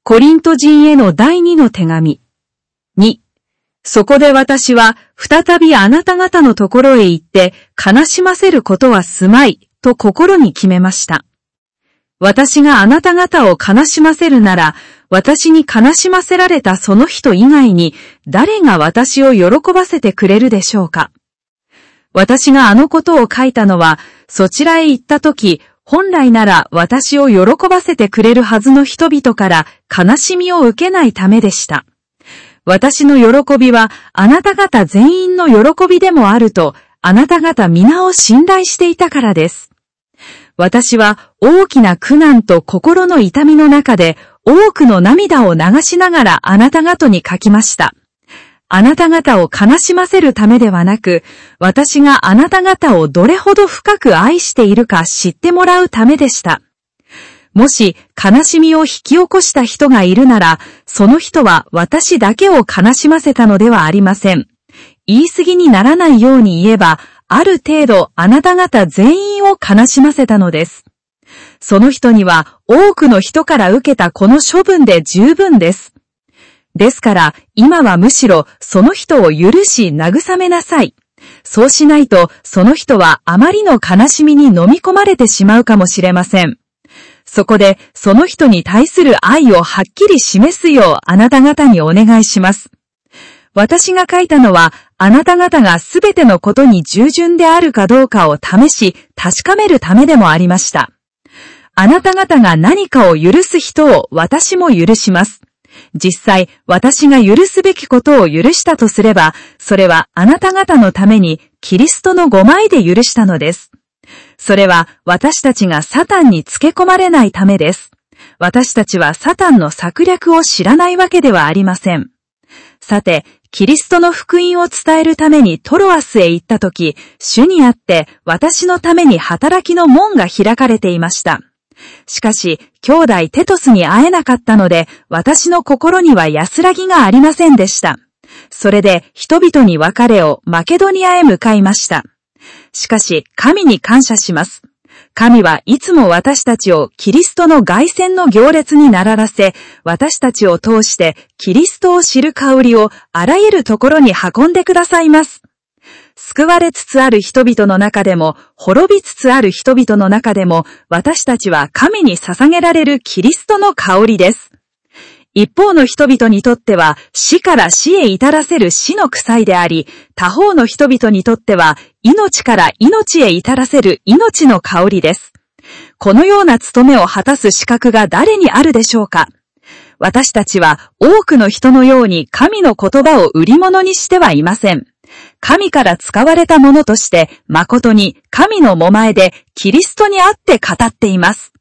コリント人への第2の手紙。2、そこで私は再びあなた方のところへ行って悲しませることはすまいと心に決めました。私があなた方を悲しませるなら、私に悲しませられたその人以外に誰が私を喜ばせてくれるでしょうか。私があのことを書いたのは、そちらへ行ったとき、本来なら私を喜ばせてくれるはずの人々から悲しみを受けないためでした。私の喜びはあなた方全員の喜びでもあると、あなた方皆を信頼していたからです。私は大きな苦難と心の痛みの中で多くの涙を流しながらあなた方に書きました。あなた方を悲しませるためではなく、私があなた方をどれほど深く愛しているか知ってもらうためでした。もし悲しみを引き起こした人がいるなら、その人は私だけを悲しませたのではありません。言い過ぎにならないように言えば、ある程度あなた方全員を悲しませたのです。その人には多くの人から受けたこの処分で十分です。ですから今はむしろその人を許し慰めなさい。そうしないとその人はあまりの悲しみに飲み込まれてしまうかもしれません。そこでその人に対する愛をはっきり示すようあなた方にお願いします。私が書いたのはあなた方がすべてのことに従順であるかどうかを試し確かめるためでもありました。あなた方が何かを許す人を私も許します。実際、私が許すべきことを許したとすれば、それはあなた方のためにキリストの御前で許したのです。それは私たちがサタンにつけ込まれないためです。私たちはサタンの策略を知らないわけではありません。さて、キリストの福音を伝えるためにトロアスへ行ったとき、主にあって私のために働きの門が開かれていました。しかし、兄弟テトスに会えなかったので、私の心には安らぎがありませんでした。それで、人々に別れをマケドニアへ向かいました。しかし、神に感謝します。神はいつも私たちをキリストの凱旋の行列になららせ、私たちを通してキリストを知る香りをあらゆるところに運んでくださいます。救われつつある人々の中でも、滅びつつある人々の中でも、私たちは神に捧げられるキリストの香りです。一方の人々にとっては、死から死へ至らせる死の臭いであり、他方の人々にとっては、命から命へ至らせる命の香りです。このような務めを果たす資格が誰にあるでしょうか。私たちは多くの人のように神の言葉を売り物にしてはいません。神から使われたものとして、誠に神の御前でキリストにあって語っています。